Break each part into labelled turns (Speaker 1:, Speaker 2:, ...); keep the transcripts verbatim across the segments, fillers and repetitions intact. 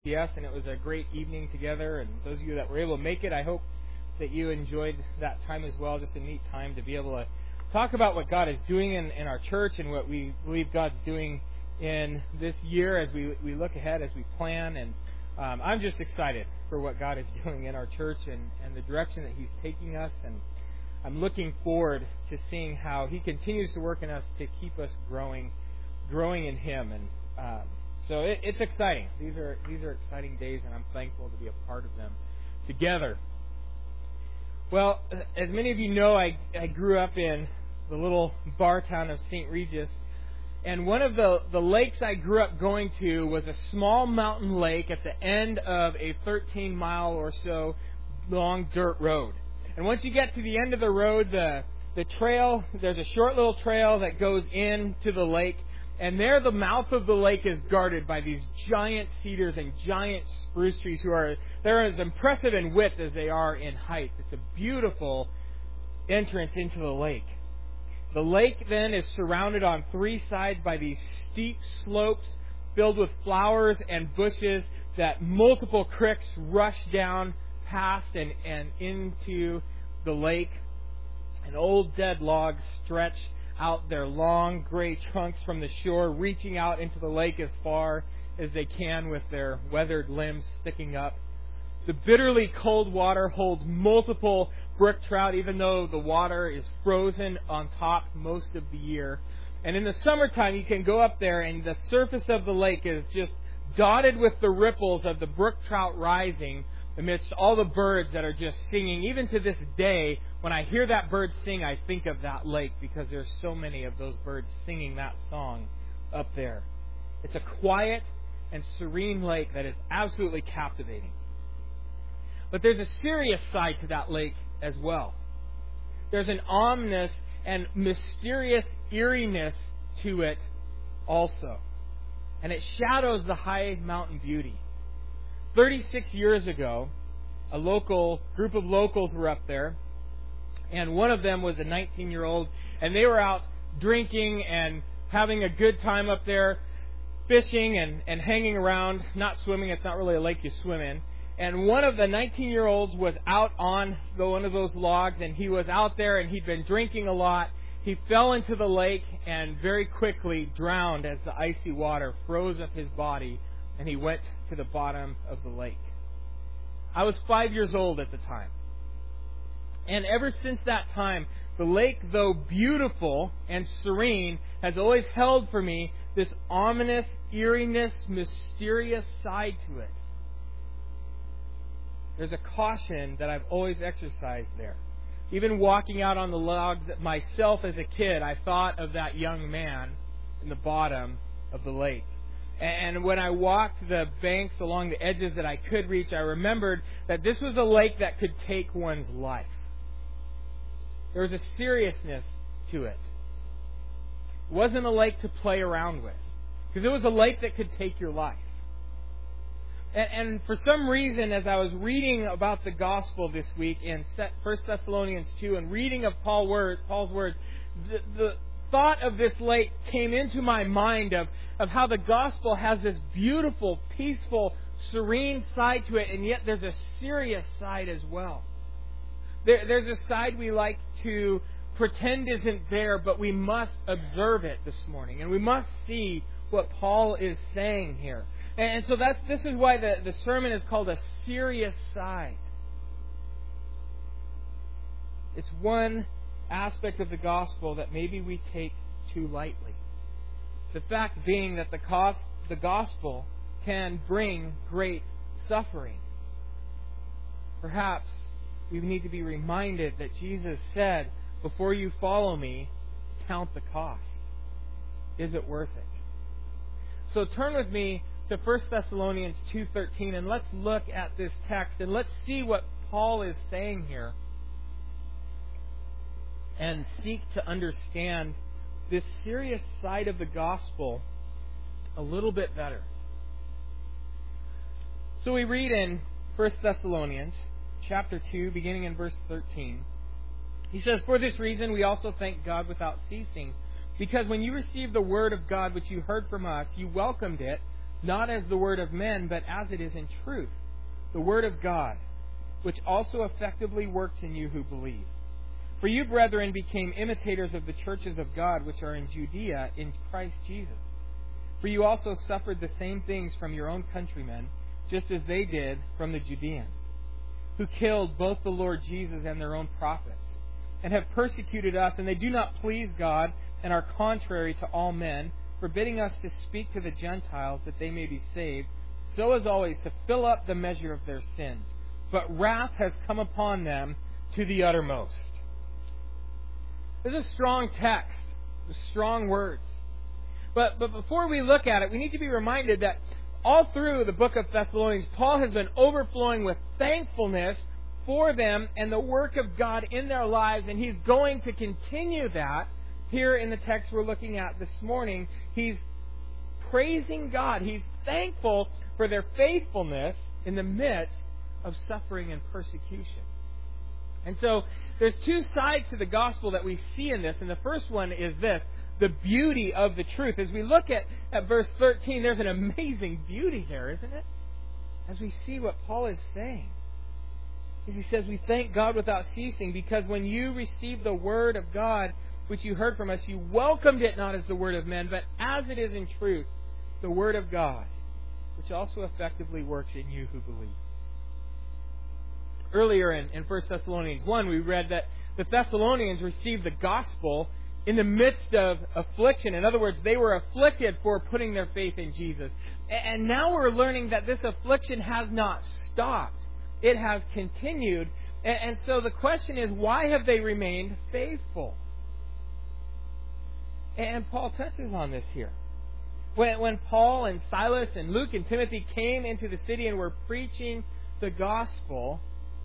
Speaker 1: Yes, and it was a great evening together. And those of you that were able to make it, I hope that you enjoyed that time as well. Just a neat time to be able to talk about what God is doing in, in our church and what we believe God's doing in this year as we we look ahead, as we plan. And um, I'm just excited for what God is doing in our church and, and the direction that He's taking us. And I'm looking forward to seeing how He continues to work in us to keep us growing, growing in Him. And um, So it, it's exciting. These are these are exciting days, and I'm thankful to be a part of them together. Well, as many of you know, I, I grew up in the little bar town of Saint Regis, and one of the, the lakes I grew up going to was a small mountain lake at the end of a thirteen mile or so long dirt road. And once you get to the end of the road, the the trail, there's a short little trail that goes into the lake. And there the mouth of the lake is guarded by these giant cedars and giant spruce trees who are, they're as impressive in width as they are in height. It's a beautiful entrance into the lake. The lake then is surrounded on three sides by these steep slopes filled with flowers and bushes that multiple creeks rush down past and, and into the lake. And old dead logs stretch out their long gray trunks from the shore, reaching out into the lake as far as they can with their weathered limbs sticking up. The bitterly cold water holds multiple brook trout, even though the water is frozen on top most of the year. And in the summertime, you can go up there and the surface of the lake is just dotted with the ripples of the brook trout rising amidst all the birds that are just singing. Even to this day, when I hear that bird sing, I think of that lake because there's so many of those birds singing that song up there. It's a quiet and serene lake that is absolutely captivating. But there's a serious side to that lake as well. There's an ominous and mysterious eeriness to it also. And it shadows the high mountain beauty. thirty-six years ago, a local group of locals were up there, and one of them was a nineteen-year-old, and they were out drinking and having a good time up there, fishing and, and hanging around, not swimming. It's not really a lake you swim in. And one of the nineteen-year-olds was out on the, one of those logs, and he was out there, and he'd been drinking a lot. He fell into the lake and very quickly drowned as the icy water froze up his body, and he went to the bottom of the lake. I was five years old at the time. And ever since that time, the lake, though beautiful and serene, has always held for me this ominous, eeriness, mysterious side to it. There's a caution that I've always exercised there. Even walking out on the logs myself as a kid, I thought of that young man in the bottom of the lake. And when I walked the banks along the edges that I could reach, I remembered that this was a lake that could take one's life. There was a seriousness to it. It wasn't a lake to play around with, because it was a lake that could take your life. And, and for some reason, as I was reading about the gospel this week in First Thessalonians two and reading of Paul word, Paul's words, the, the thought of this lake came into my mind of, of how the gospel has this beautiful, peaceful, serene side to it, and yet there's a serious side as well. There, there's a side we like to pretend isn't there, but we must observe it this morning, and we must see what Paul is saying here. And, and so that's this is why the, the sermon is called a serious side. It's one aspect of the gospel that maybe we take too lightly. The fact being that the, cost, the gospel can bring great suffering. Perhaps we need to be reminded that Jesus said, before you follow me, count the cost. Is it worth it? So turn with me to First Thessalonians two thirteen and let's look at this text and let's see what Paul is saying here and seek to understand this serious side of the gospel a little bit better. So we read in First Thessalonians chapter two, beginning in verse thirteen. He says, "For this reason we also thank God without ceasing, because when you received the word of God which you heard from us, you welcomed it, not as the word of men, but as it is in truth, the word of God, which also effectively works in you who believe. For you, brethren, became imitators of the churches of God which are in Judea in Christ Jesus. For you also suffered the same things from your own countrymen, just as they did from the Judeans, who killed both the Lord Jesus and their own prophets, and have persecuted us, and they do not please God, and are contrary to all men, forbidding us to speak to the Gentiles that they may be saved, so as always to fill up the measure of their sins. But wrath has come upon them to the uttermost. This is a strong text, with strong words. But, but before we look at it, we need to be reminded that all through the book of Thessalonians, Paul has been overflowing with thankfulness for them and the work of God in their lives, and he's going to continue that here in the text we're looking at this morning. He's praising God. He's thankful for their faithfulness in the midst of suffering and persecution. And so there's two sides to the gospel that we see in this, and the first one is this: the beauty of the truth. As we look at, at verse thirteen, there's an amazing beauty there, isn't it? As we see what Paul is saying. As he says, we thank God without ceasing, because when you received the word of God, which you heard from us, you welcomed it not as the word of men, but as it is in truth, the word of God, which also effectively works in you who believe. Earlier in, in First Thessalonians one, we read that the Thessalonians received the gospel in the midst of affliction. In other words, they were afflicted for putting their faith in Jesus. And now we're learning that this affliction has not stopped. It has continued. And so the question is, why have they remained faithful? And Paul touches on this here. When, when Paul and Silas and Luke and Timothy came into the city and were preaching the gospel,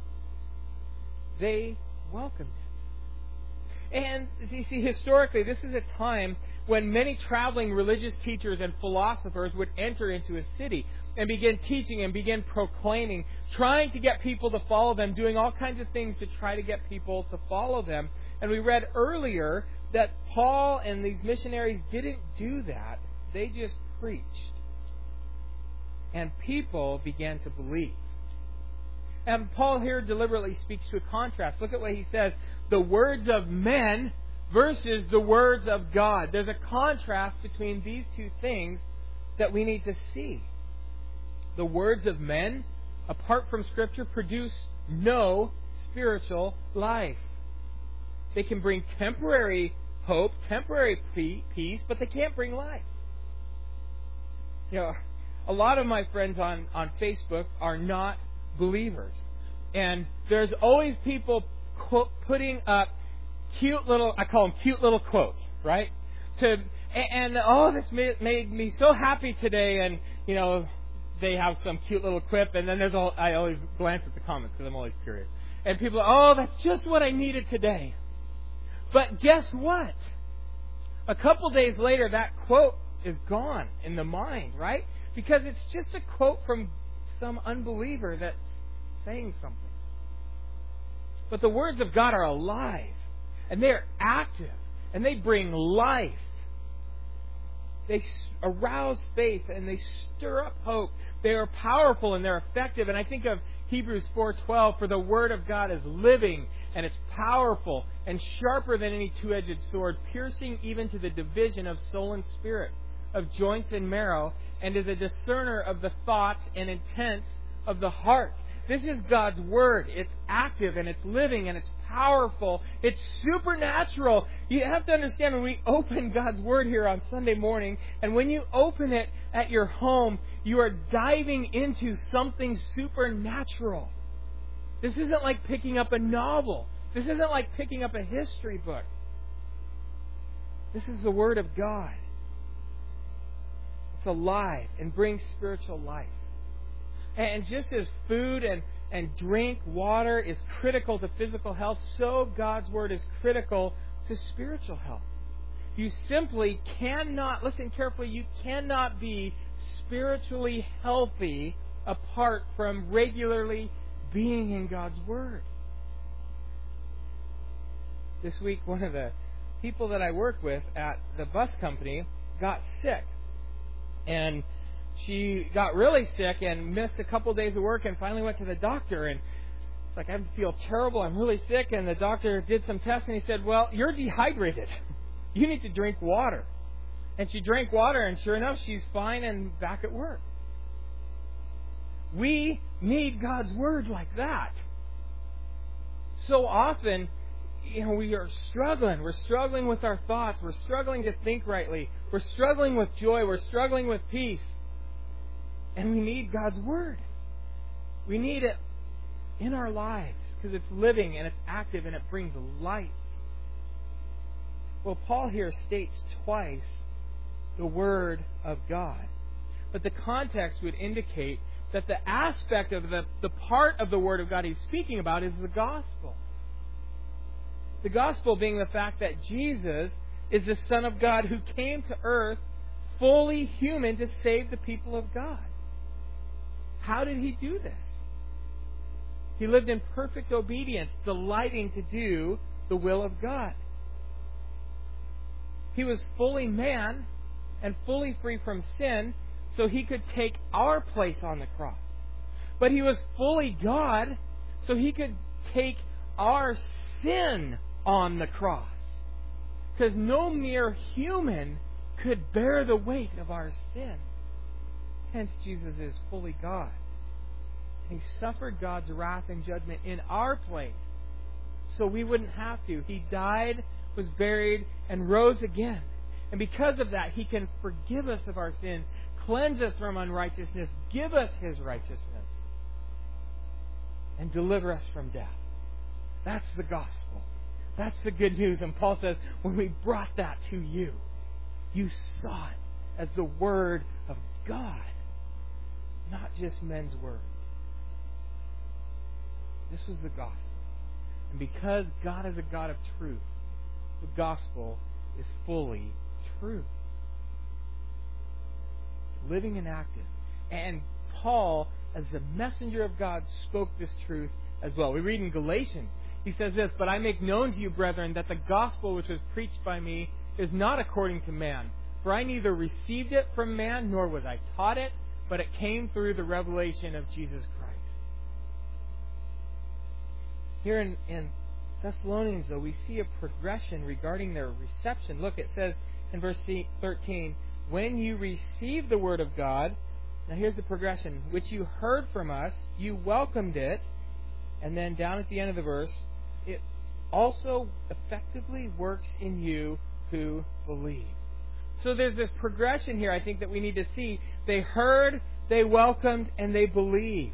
Speaker 1: they welcomed it. And you see, historically, this is a time when many traveling religious teachers and philosophers would enter into a city and begin teaching and begin proclaiming, trying to get people to follow them, doing all kinds of things to try to get people to follow them. And we read earlier that Paul and these missionaries didn't do that. They just preached. And people began to believe. And Paul here deliberately speaks to a contrast. Look at what he says. The words of men versus the words of God. There's a contrast between these two things that we need to see. The words of men, apart from Scripture, produce no spiritual life. They can bring temporary hope, temporary peace, but they can't bring life. You know, a lot of my friends on, on Facebook are not believers. And there's always people quote, putting up cute little, I call them cute little quotes, right? To And, and oh, this made, made me so happy today. And, you know, they have some cute little quip. And then there's all, I always glance at the comments because I'm always curious. And people are, oh, that's just what I needed today. But guess what? A couple days later, that quote is gone in the mind, right? Because it's just a quote from some unbeliever that's saying something. But the words of God are alive, and they're active, and they bring life. They arouse faith, and they stir up hope. They are powerful, and they're effective. And I think of Hebrews four twelve, for the Word of God is living, and it's powerful, and sharper than any two-edged sword, piercing even to the division of soul and spirit, of joints and marrow, and is a discerner of the thoughts and intents of the heart. This is God's Word. It's active and it's living and it's powerful. It's supernatural. You have to understand, when we open God's Word here on Sunday morning, and when you open it at your home, you are diving into something supernatural. This isn't like picking up a novel. This isn't like picking up a history book. This is the Word of God. It's alive and brings spiritual life. And just as food and, and drink, water is critical to physical health, so God's Word is critical to spiritual health. You simply cannot, listen carefully, you cannot be spiritually healthy apart from regularly being in God's Word. This week, one of the people that I work with at the bus company got sick. And she got really sick and missed a couple days of work and finally went to the doctor. And it's like, I feel terrible. I'm really sick. And the doctor did some tests and he said, well, you're dehydrated. You need to drink water. And she drank water, and sure enough, she's fine and back at work. We need God's Word like that. So often, you know, we are struggling. We're struggling with our thoughts. We're struggling to think rightly. We're struggling with joy. We're struggling with peace. And we need God's Word. We need it in our lives because it's living and it's active and it brings life. Well, Paul here states twice the Word of God. But the context would indicate that the aspect of the, the part of the Word of God he's speaking about is the gospel. The gospel being the fact that Jesus is the Son of God who came to earth fully human to save the people of God. How did he do this? He lived in perfect obedience, delighting to do the will of God. He was fully man and fully free from sin, so he could take our place on the cross. But he was fully God, so he could take our sin on the cross. Because no mere human could bear the weight of our sin. Hence, Jesus is fully God. He suffered God's wrath and judgment in our place, so we wouldn't have to. He died, was buried, and rose again. And because of that, He can forgive us of our sin, cleanse us from unrighteousness, give us His righteousness, and deliver us from death. That's the gospel. That's the good news. And Paul says, when we brought that to you, you saw it as the Word of God, not just men's words. This was the gospel. And because God is a God of truth, the gospel is fully true. Living and active. And Paul, as the messenger of God, spoke this truth as well. We read in Galatians, he says this, "But I make known to you, brethren, that the gospel which was preached by me is not according to man. For I neither received it from man, nor was I taught it, but it came through the revelation of Jesus Christ." Here in, in Thessalonians, though, we see a progression regarding their reception. Look, it says in verse thirteen, "When you received the word of God," now here's the progression, "which you heard from us, you welcomed it," and then down at the end of the verse, "it also effectively works in you who believe." So there's this progression here I think that we need to see. They heard, they welcomed, and they believed.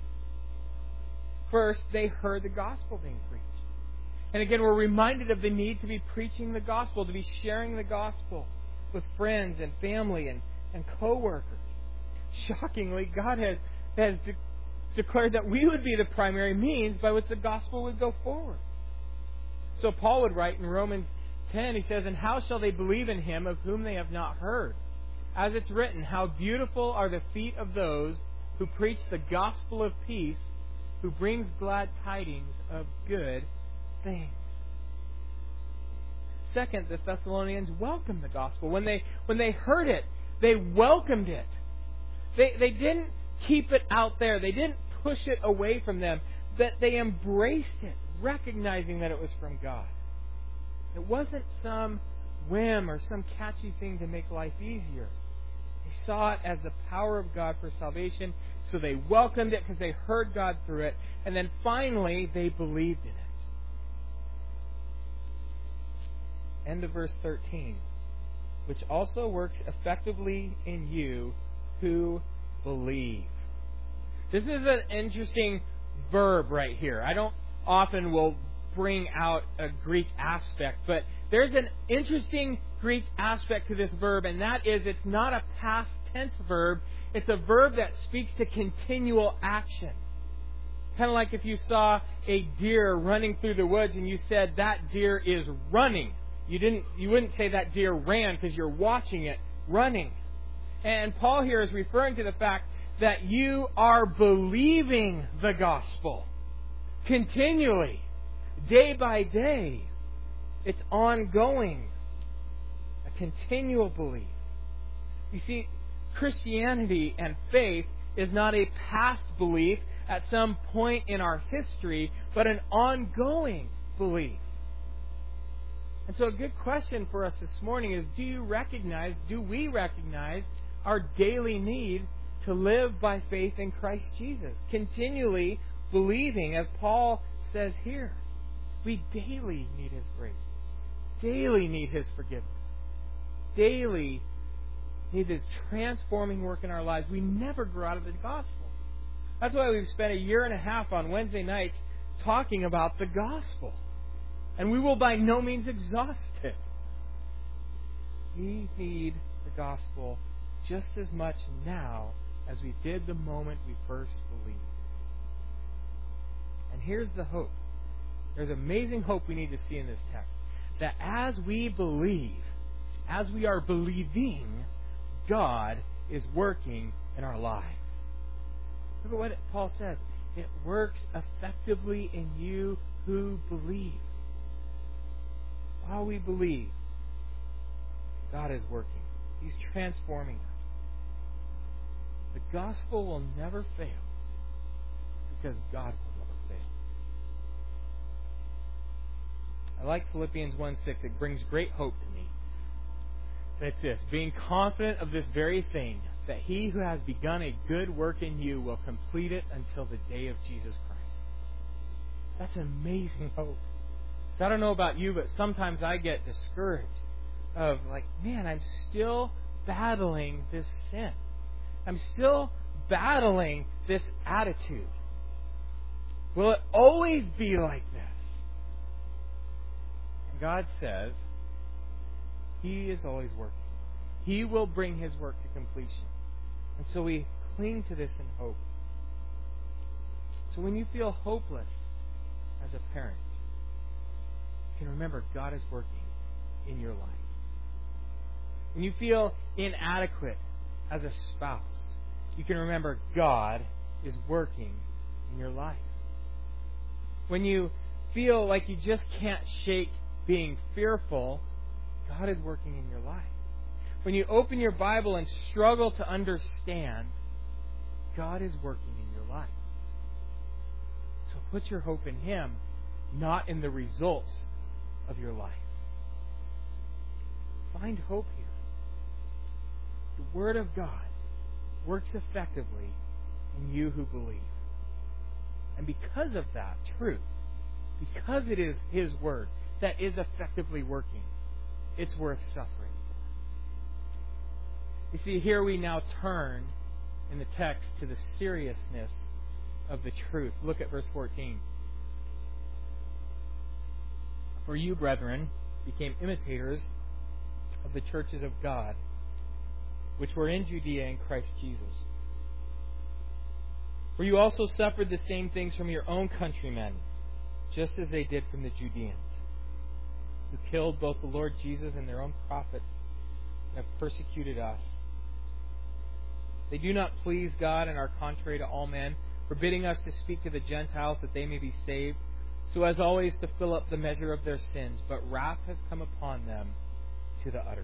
Speaker 1: First, they heard the gospel being preached. And again, we're reminded of the need to be preaching the gospel, to be sharing the gospel with friends and family and, and co-workers. Shockingly, God has, has de- declared that we would be the primary means by which the gospel would go forward. So Paul would write in Romans ten, he says, "And how shall they believe in him of whom they have not heard? As it's written, how beautiful are the feet of those who preach the gospel of peace, who brings glad tidings of good things." Second, the Thessalonians welcomed the gospel. When they when they heard it, they welcomed it. They they didn't keep it out there. They didn't push it away from them. That they embraced it, recognizing that it was from God. It wasn't some whim or some catchy thing to make life easier. They saw it as the power of God for salvation, so they welcomed it because they heard God through it. And then finally, they believed in it. End of verse thirteen. "Which also works effectively in you who believe." This is an interesting verb right here. I don't often will bring out a Greek aspect, but there's an interesting Greek aspect to this verb, and that is it's not a past tense verb. It's a verb that speaks to continual action. Kind of like if you saw a deer running through the woods and you said that deer is running. You didn't. You wouldn't say that deer ran because you're watching it running. And Paul here is referring to the fact that you are believing the gospel continually, day by day. It's ongoing, a continual belief. You see, Christianity and faith is not a past belief at some point in our history, but an ongoing belief. And so a good question for us this morning is, do you recognize, do we recognize our daily need to live by faith in Christ Jesus? Continually believing, as Paul says here, we daily need His grace. Daily need His forgiveness. Daily need His transforming work in our lives. We never grow out of the gospel. That's why we've spent a year and a half on Wednesday nights talking about the gospel. And we will by no means exhaust it. We need the gospel just as much now as we did the moment we first believed. And here's the hope. There's amazing hope we need to see in this text. That as we believe, as we are believing, God is working in our lives. Look at what Paul says. It works effectively in you who believe. While we believe, God is working. He's transforming us. The gospel will never fail because God will never fail. I like Philippians one six. It brings great hope to me. And it's this: being confident of this very thing, that He who has begun a good work in you will complete it until the day of Jesus Christ. That's amazing hope. I don't know about you, but sometimes I get discouraged of like, man, I'm still battling this sin. I'm still battling this attitude. Will it always be like this? And God says He is always working. He will bring His work to completion. And so we cling to this in hope. So when you feel hopeless as a parent, you can remember God is working in your life. When you feel inadequate as a spouse, you can remember God is working in your life. When you feel like you just can't shake being fearful, God is working in your life. When you open your Bible and struggle to understand, God is working in your life. So put your hope in Him, not in the results of your life. Find hope here. The Word of God works effectively in you who believe. And because of that truth, because it is His Word that is effectively working, it's worth suffering for. You see, here we now turn in the text to the seriousness of the truth. Look at verse fourteen. For you, brethren, became imitators of the churches of God, which were in Judea in Christ Jesus. For you also suffered the same things from your own countrymen, just as they did from the Judeans, who killed both the Lord Jesus and their own prophets, and have persecuted us. They do not please God and are contrary to all men, forbidding us to speak to the Gentiles that they may be saved, so as always to fill up the measure of their sins. But wrath has come upon them to the uttermost.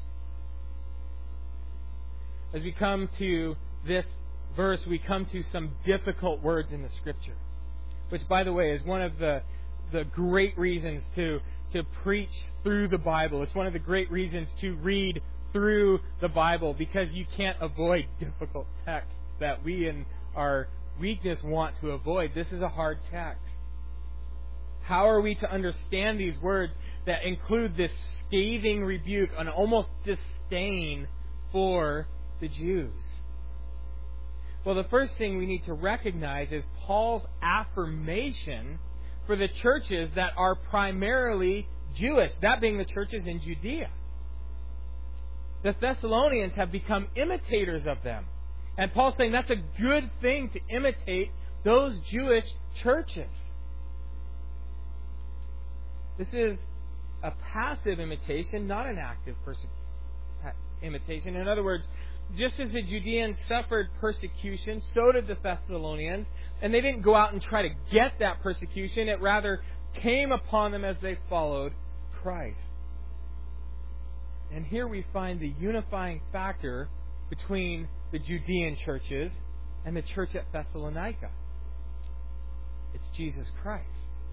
Speaker 1: As we come to this verse, we come to some difficult words in the Scripture, which, by the way, is one of the the great reasons to to preach through the Bible. It's one of the great reasons to read through the Bible, because you can't avoid difficult texts that we in our weakness want to avoid. This is a hard text. How are we to understand these words that include this scathing rebuke, an almost disdain for the Jews? Well, the first thing we need to recognize is Paul's affirmation for the churches that are primarily Jewish, that being the churches in Judea. The Thessalonians have become imitators of them. And Paul's saying that's a good thing to imitate those Jewish churches. This is a passive imitation, not an active perse- imitation. In other words, just as the Judeans suffered persecution, so did the Thessalonians. And they didn't go out and try to get that persecution. It rather came upon them as they followed Christ. And here we find the unifying factor between the Judean churches and the church at Thessalonica. It's Jesus Christ.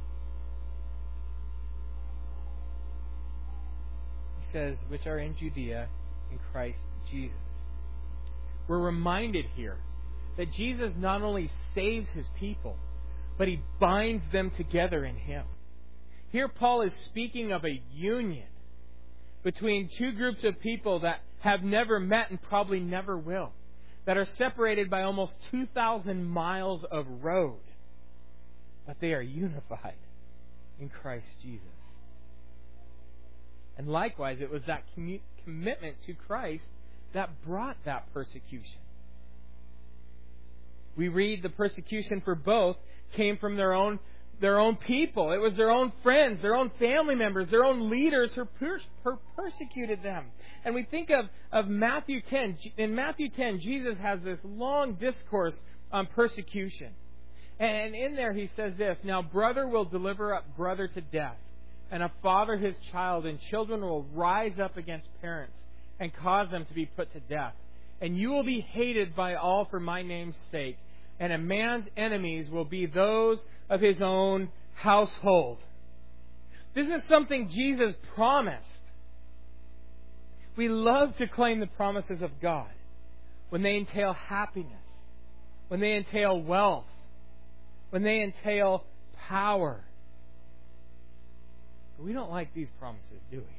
Speaker 1: He says, which are in Judea in Christ Jesus. We're reminded here that Jesus not only saves His people, but He binds them together in Him. Here Paul is speaking of a union between two groups of people that have never met and probably never will, that are separated by almost two thousand miles of road, but they are unified in Christ Jesus. And likewise, it was that commu- commitment to Christ that brought that persecution. We read the persecution for both came from their own their own people. It was their own friends, their own family members, their own leaders who per- per- persecuted them. And we think of, of Matthew ten. In Matthew ten, Jesus has this long discourse on persecution. And in there he says this, now brother will deliver up brother to death, and a father his child, and children will rise up against parents and cause them to be put to death. And you will be hated by all for my name's sake. And a man's enemies will be those of his own household. This is something Jesus promised. We love to claim the promises of God when they entail happiness, when they entail wealth, when they entail power. But we don't like these promises, do we?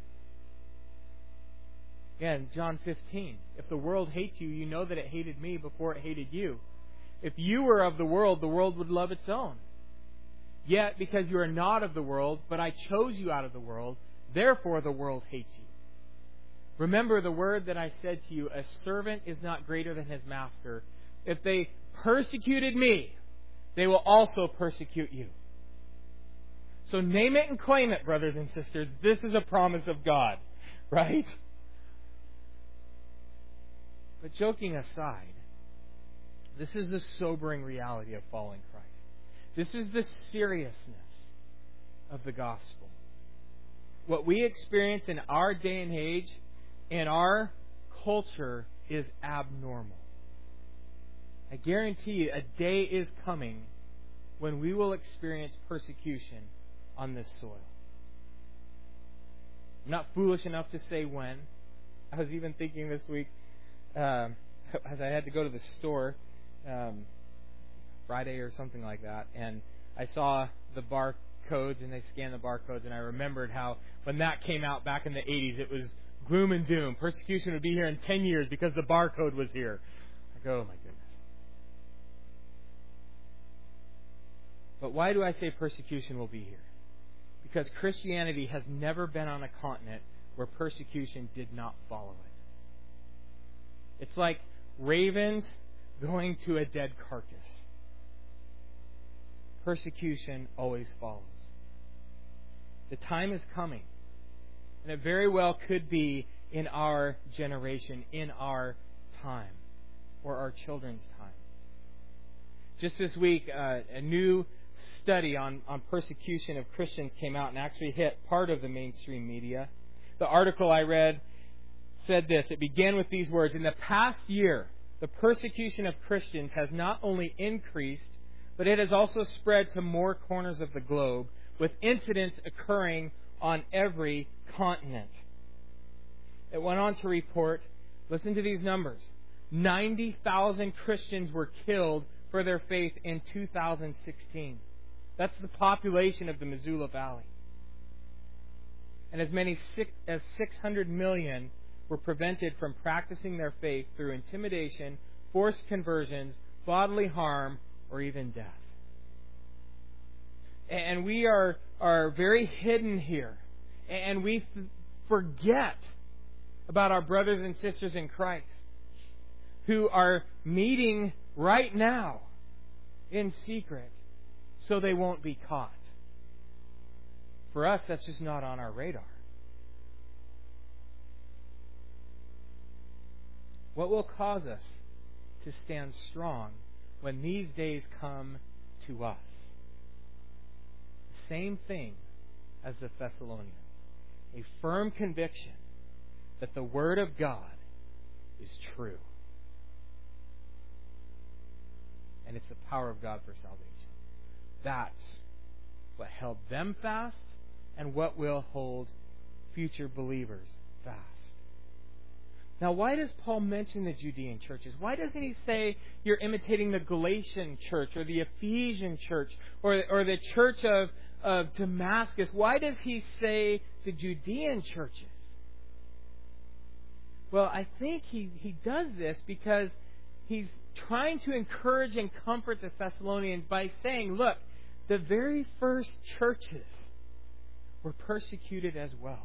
Speaker 1: Again, John fifteen. If the world hates you, you know that it hated me before it hated you. If you were of the world, the world would love its own. Yet, because you are not of the world, but I chose you out of the world, therefore the world hates you. Remember the word that I said to you, a servant is not greater than his master. If they persecuted me, they will also persecute you. So name it and claim it, brothers and sisters. This is a promise of God, right? But joking aside, this is the sobering reality of following Christ. This is the seriousness of the gospel. What we experience in our day and age, in our culture, is abnormal. I guarantee you a day is coming when we will experience persecution on this soil. I'm not foolish enough to say when. I was even thinking this week, um, as I had to go to the store um, Friday or something like that, and I saw the barcodes, and they scanned the barcodes, and I remembered how when that came out back in the eighties, it was gloom and doom. Persecution would be here in ten years because the barcode was here. I go, oh my goodness. But why do I say persecution will be here? Because Christianity has never been on a continent where persecution did not follow it. It's like ravens going to a dead carcass. Persecution always follows. The time is coming, and it very well could be in our generation, in our time, or our children's time. Just this week, uh, a new study on, on persecution of Christians came out and actually hit part of the mainstream media. The article I read said this. It began with these words. In the past year, the persecution of Christians has not only increased, but it has also spread to more corners of the globe, with incidents occurring on every continent. It went on to report, listen to these numbers, ninety thousand Christians were killed for their faith in two thousand sixteen. That's the population of the Missoula Valley. And as many as six hundred million were prevented from practicing their faith through intimidation, forced conversions, bodily harm, or even death. And we are, are very hidden here. And we f- forget about our brothers and sisters in Christ who are meeting right now in secret so they won't be caught. For us, that's just not on our radar. What will cause us to stand strong when these days come to us? The same thing as the Thessalonians. A firm conviction that the Word of God is true. And it's the power of God for salvation. That's what held them fast and what will hold future believers fast. Now, why does Paul mention the Judean churches? Why doesn't he say you're imitating the Galatian church or the Ephesian church or, or the church of, of Damascus? Why does he say the Judean churches? Well, I think he, he does this because he's trying to encourage and comfort the Thessalonians by saying, look, the very first churches were persecuted as well.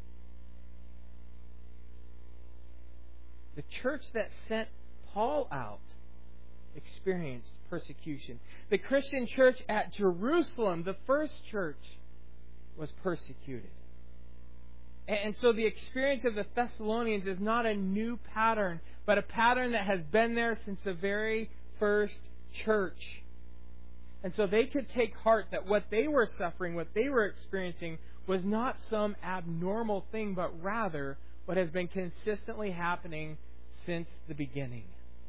Speaker 1: The church that sent Paul out experienced persecution. The Christian church at Jerusalem, the first church, was persecuted. And so the experience of the Thessalonians is not a new pattern, but a pattern that has been there since the very first church. And so they could take heart that what they were suffering, what they were experiencing, was not some abnormal thing, but rather what has been consistently happening since the beginning.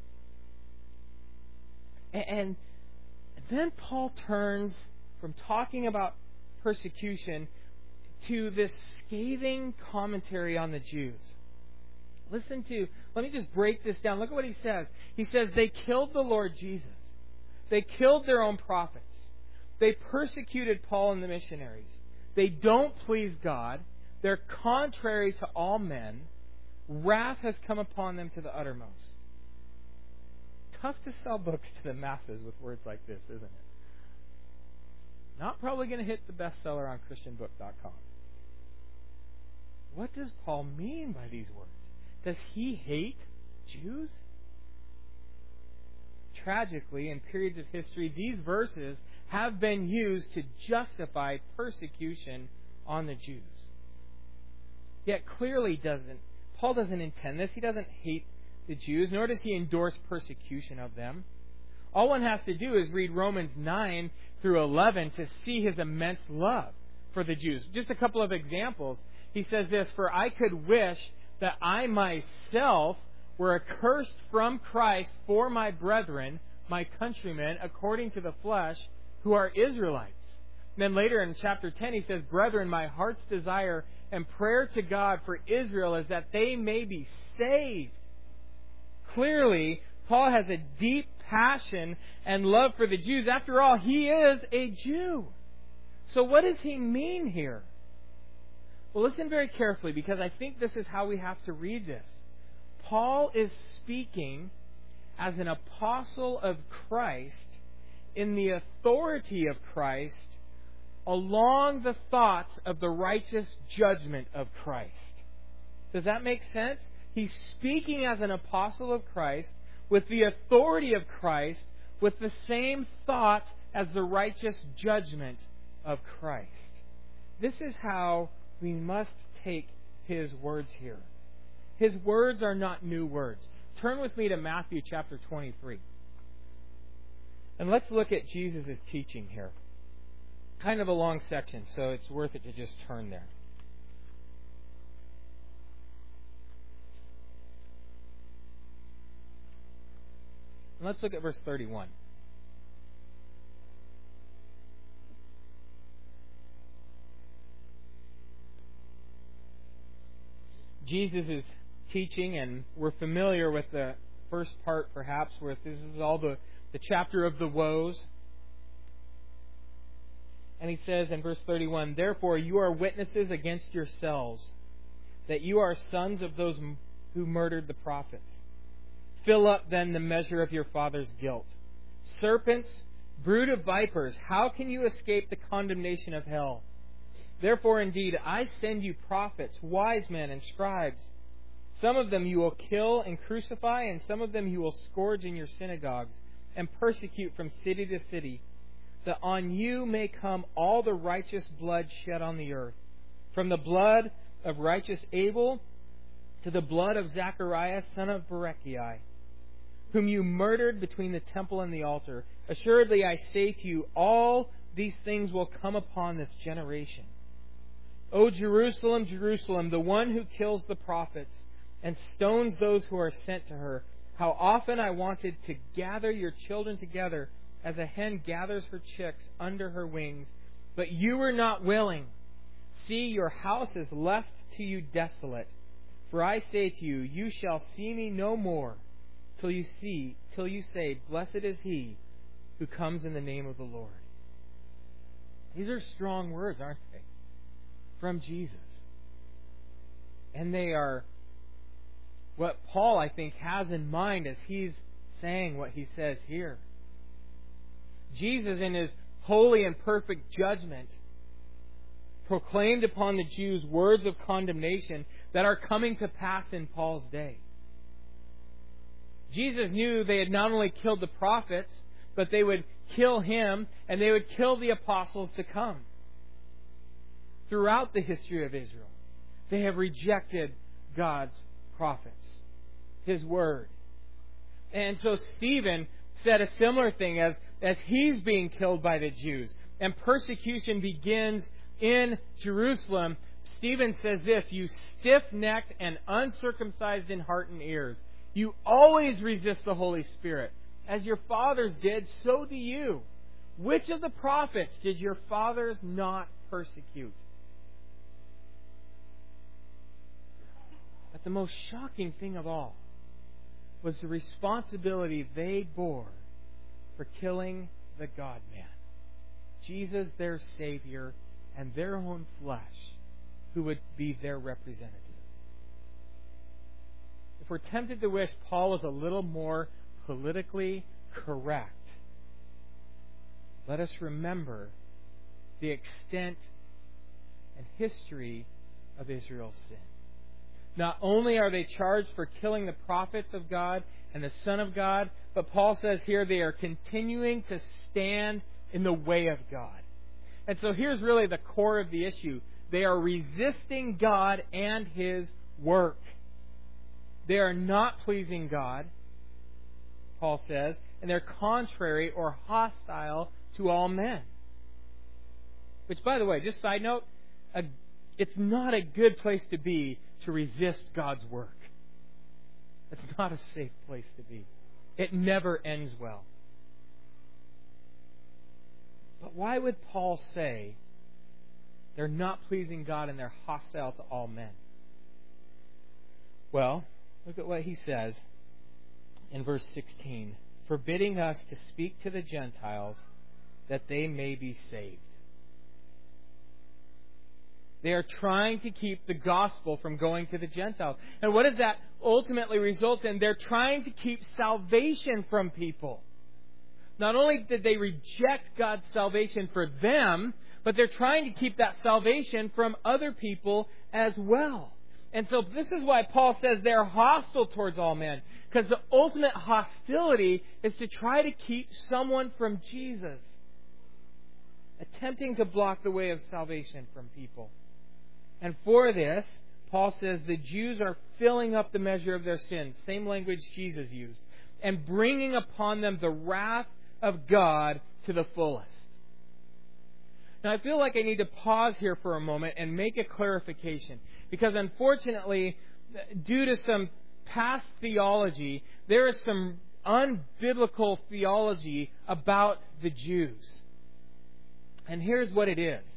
Speaker 1: And then Paul turns from talking about persecution to this scathing commentary on the Jews. Listen to, let me just break this down. Look at what he says. He says, they killed the Lord Jesus. They killed their own prophets. They persecuted Paul and the missionaries. They don't please God. They're contrary to all men. Wrath has come upon them to the uttermost. Tough to sell books to the masses with words like this, isn't it? Not probably going to hit the bestseller on Christian book dot com. What does Paul mean by these words? Does he hate Jews? Tragically, in periods of history, these verses have been used to justify persecution on the Jews. Yet clearly doesn't Paul doesn't intend this. He doesn't hate the Jews, nor does he endorse persecution of them. All one has to do is read Romans nine through eleven to see his immense love for the Jews. Just a couple of examples. He says this, for I could wish that I myself were accursed from Christ for my brethren, my countrymen, according to the flesh, who are Israelites. And then later in chapter ten, he says, brethren, my heart's desire and prayer to God for Israel is that they may be saved. Clearly, Paul has a deep passion and love for the Jews. After all, he is a Jew. So what does he mean here? Well, listen very carefully, because I think this is how we have to read this. Paul is speaking as an apostle of Christ in the authority of Christ along the thoughts of the righteous judgment of Christ. Does that make sense? He's speaking as an apostle of Christ with the authority of Christ, with the same thought as the righteous judgment of Christ. This is how we must take his words here. His words are not new words. Turn with me to Matthew chapter twenty-three. And let's look at Jesus' teaching here. Kind of a long section, so it's worth it to just turn there. And let's look at verse thirty-one. Jesus is teaching, and we're familiar with the first part, perhaps, where this is all the, the chapter of the woes. And he says in verse thirty-one, therefore you are witnesses against yourselves, that you are sons of those who murdered the prophets. Fill up then the measure of your father's guilt. Serpents, brood of vipers, how can you escape the condemnation of hell? Therefore, indeed, I send you prophets, wise men, and scribes. Some of them you will kill and crucify, and some of them you will scourge in your synagogues and persecute from city to city, that on you may come all the righteous blood shed on the earth, from the blood of righteous Abel to the blood of Zacharias, son of Berechiah, whom you murdered between the temple and the altar. Assuredly, I say to you, all these things will come upon this generation. O Jerusalem, Jerusalem, the one who kills the prophets and stones those who are sent to her. How often I wanted to gather your children together as a hen gathers her chicks under her wings, but you were not willing. See, your house is left to you desolate. For I say to you, you shall see me no more till you see, till you say, blessed is he who comes in the name of the Lord. These are strong words, aren't they? From Jesus. And they are what Paul, I think, has in mind as he's saying what he says here. Jesus, in his holy and perfect judgment, proclaimed upon the Jews words of condemnation that are coming to pass in Paul's day. Jesus knew they had not only killed the prophets, but they would kill him and they would kill the apostles to come. Throughout the history of Israel, they have rejected God's prophets, His Word. And so Stephen said a similar thing as, as he's being killed by the Jews. And persecution begins in Jerusalem. Stephen says this, you stiff-necked and uncircumcised in heart and ears. You always resist the Holy Spirit. As your fathers did, so do you. Which of the prophets did your fathers not persecute? But the most shocking thing of all was the responsibility they bore for killing the God-man. Jesus, their Savior, and their own flesh, who would be their representative. If we're tempted to wish Paul was a little more politically correct, let us remember the extent and history of Israel's sin. Not only are they charged for killing the prophets of God and the Son of God, but Paul says here they are continuing to stand in the way of God. And so here's really the core of the issue. They are resisting God and His work. They are not pleasing God, Paul says, and they're contrary or hostile to all men. Which, by the way, just side note, a, it's not a good place to be to resist God's work. It's not a safe place to be. It never ends well. But why would Paul say they're not pleasing God and they're hostile to all men? Well, look at what he says in verse sixteen. Forbidding us to speak to the Gentiles that they may be saved. They are trying to keep the gospel from going to the Gentiles. And what does that ultimately result in? They're trying to keep salvation from people. Not only did they reject God's salvation for them, but they're trying to keep that salvation from other people as well. And so this is why Paul says they're hostile towards all men. Because the ultimate hostility is to try to keep someone from Jesus. Attempting to block the way of salvation from people. And for this, Paul says the Jews are filling up the measure of their sins. Same language Jesus used. And bringing upon them the wrath of God to the fullest. Now, I feel like I need to pause here for a moment and make a clarification. Because unfortunately, due to some past theology, there is some unbiblical theology about the Jews. And here's what it is.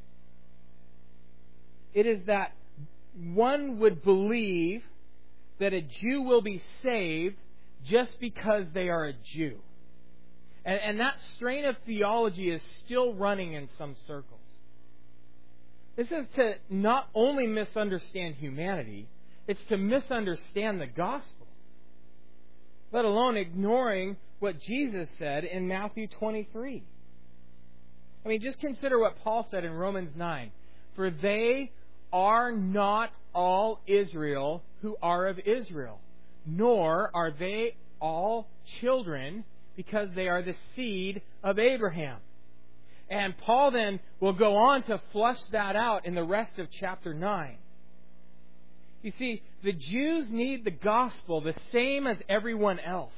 Speaker 1: It is that one would believe that a Jew will be saved just because they are a Jew. And, and that strain of theology is still running in some circles. This is to not only misunderstand humanity, it's to misunderstand the gospel. Let alone ignoring what Jesus said in Matthew twenty-three. I mean, just consider what Paul said in Romans nine. For they are not all Israel who are of Israel, nor are they all children because they are the seed of Abraham. And Paul then will go on to flush that out in the rest of chapter nine. You see, the Jews need the gospel the same as everyone else.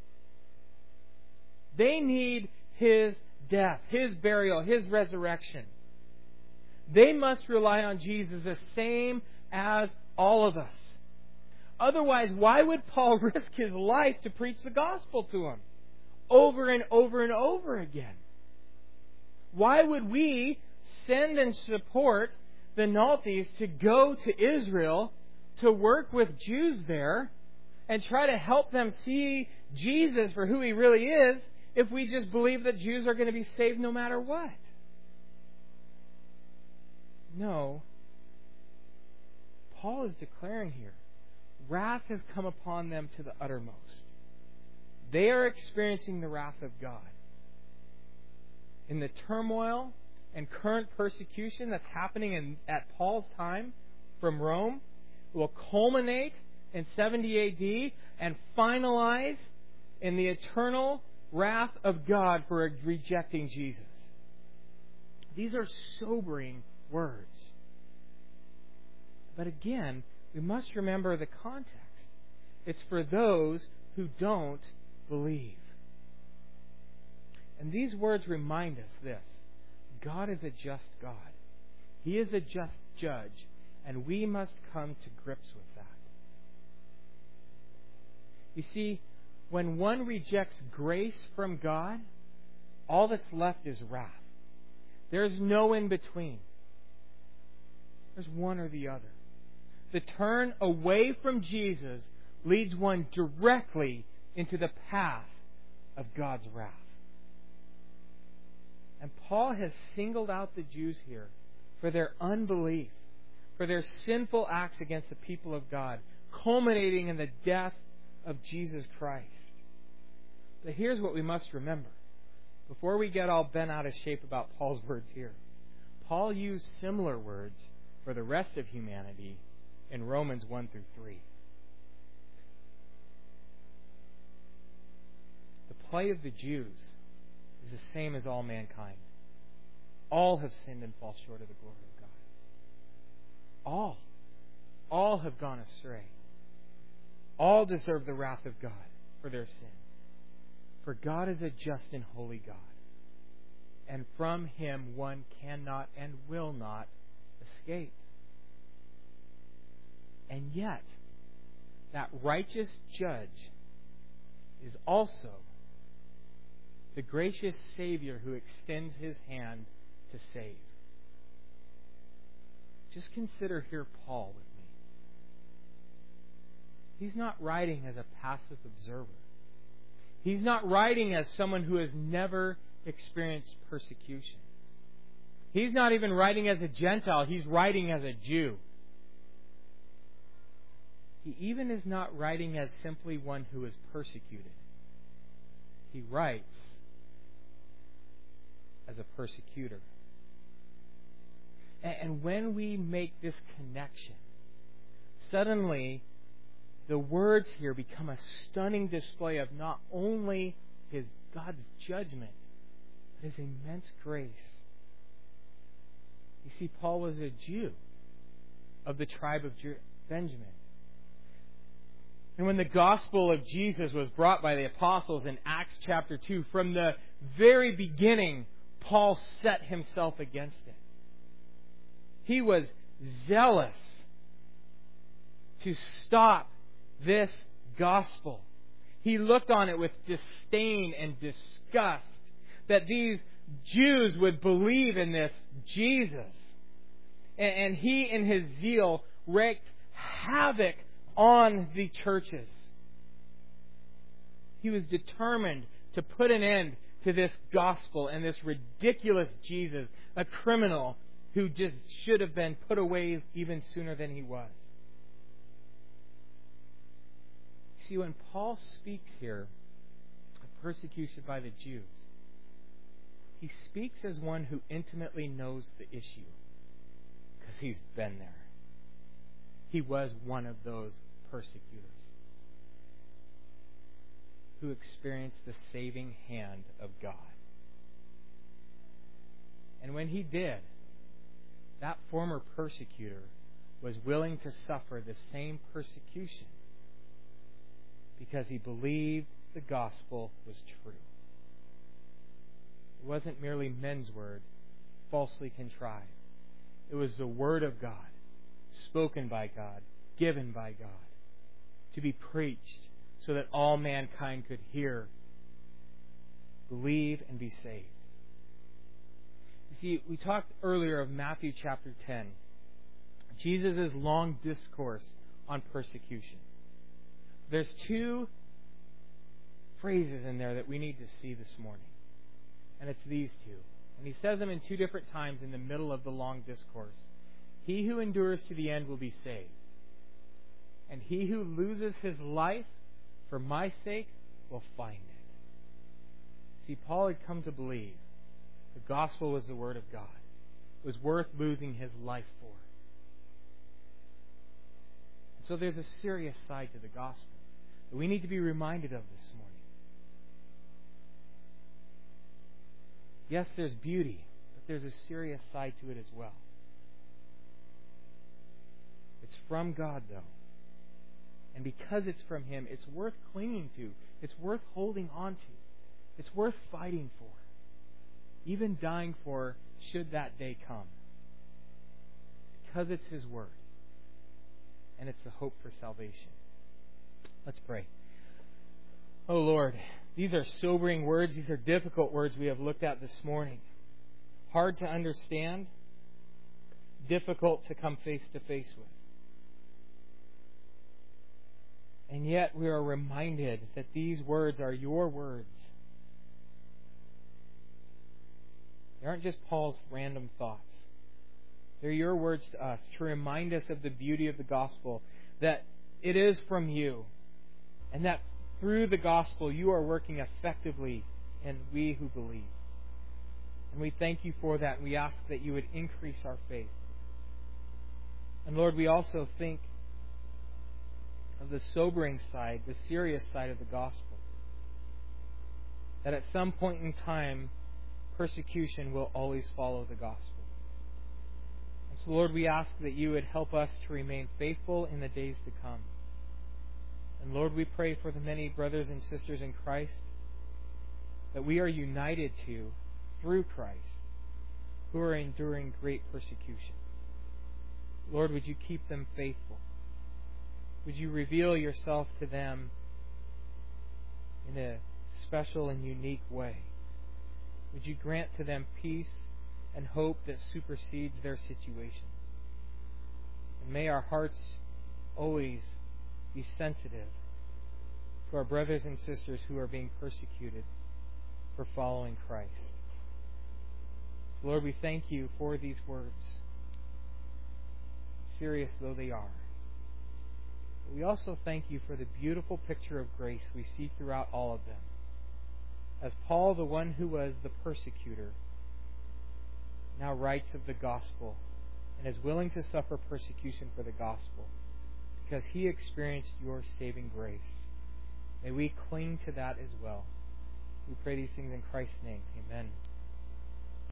Speaker 1: They need His death, His burial, His resurrection. They must rely on Jesus the same as all of us. Otherwise, why would Paul risk his life to preach the gospel to them over and over and over again? Why would we send and support the Naltis to go to Israel to work with Jews there and try to help them see Jesus for who He really is if we just believe that Jews are going to be saved no matter what? No. Paul is declaring here, wrath has come upon them to the uttermost. They are experiencing the wrath of God. In the turmoil and current persecution that's happening in, at Paul's time from Rome, will culminate in seventy A D and finalize in the eternal wrath of God for rejecting Jesus. These are sobering words. But again, we must remember the context. It's for those who don't believe. And these words remind us this. God is a just God. He is a just judge, and we must come to grips with that. You see, when one rejects grace from God, all that's left is wrath. There's no in between. There's one or the other. The turn away from Jesus leads one directly into the path of God's wrath. And Paul has singled out the Jews here for their unbelief, for their sinful acts against the people of God, culminating in the death of Jesus Christ. But here's what we must remember. Before we get all bent out of shape about Paul's words here, Paul used similar words for the rest of humanity in Romans one through three. The plight of the Jews is the same as all mankind. All have sinned and fall short of the glory of God. All. All have gone astray. All deserve the wrath of God for their sin. For God is a just and holy God. And from Him one cannot and will not escape. And yet, that righteous judge is also the gracious Savior who extends His hand to save. Just consider here Paul with me. He's not writing as a passive observer. He's not writing as someone who has never experienced persecution. He's not even writing as a Gentile. He's writing as a Jew. He even is not writing as simply one who is persecuted. He writes as a persecutor. And when we make this connection, suddenly the words here become a stunning display of not only His God's judgment, but His immense grace. You see, Paul was a Jew of the tribe of Benjamin. And when the gospel of Jesus was brought by the apostles in Acts chapter two, from the very beginning, Paul set himself against it. He was zealous to stop this gospel. He looked on it with disdain and disgust that these Jews would believe in this Jesus. And he, in his zeal, wreaked havoc on the churches. He was determined to put an end to this gospel and this ridiculous Jesus, a criminal who just should have been put away even sooner than he was. See, when Paul speaks here of persecution by the Jews, he speaks as one who intimately knows the issue because he's been there. He was one of those persecutors who experienced the saving hand of God. And when he did, that former persecutor was willing to suffer the same persecution because he believed the gospel was true. It wasn't merely men's word, falsely contrived. It was the word of God, spoken by God, given by God. to be preached so that all mankind could hear, believe, and be saved. You see, we talked earlier of Matthew chapter ten, Jesus' long discourse on persecution. There's two phrases in there that we need to see this morning, and it's these two. And he says them in two different times in the middle of the long discourse. He who endures to the end will be saved, and he who loses his life for my sake will find it. See, Paul had come to believe the gospel was the word of God. It was worth losing his life for. And so there's a serious side to the gospel that we need to be reminded of this morning. Yes, there's beauty, but there's a serious side to it as well. It's from God, though. And because it's from Him, it's worth clinging to. It's worth holding on to. It's worth fighting for. Even dying for, should that day come. Because it's His Word. And it's the hope for salvation. Let's pray. Oh Lord, these are sobering words. These are difficult words we have looked at this morning. Hard to understand. Difficult to come face to face with. And yet we are reminded that these words are your words. They aren't just Paul's random thoughts. They're your words to us to remind us of the beauty of the gospel, that it is from you, and that through the gospel you are working effectively in we who believe. And we thank you for that, and we ask that you would increase our faith. And Lord, we also think of the sobering side, the serious side of the gospel. That at some point in time, persecution will always follow the gospel. And so, Lord, we ask that you would help us to remain faithful in the days to come. And Lord, we pray for the many brothers and sisters in Christ that we are united to through Christ, who are enduring great persecution. Lord, would you keep them faithful? Would you reveal yourself to them in a special and unique way? Would you grant to them peace and hope that supersedes their situations? And may our hearts always be sensitive to our brothers and sisters who are being persecuted for following Christ. So Lord, we thank you for these words, serious though they are. But we also thank you for the beautiful picture of grace we see throughout all of them. As Paul, the one who was the persecutor, now writes of the gospel and is willing to suffer persecution for the gospel because he experienced your saving grace. May we cling to that as well. We pray these things in Christ's name. Amen.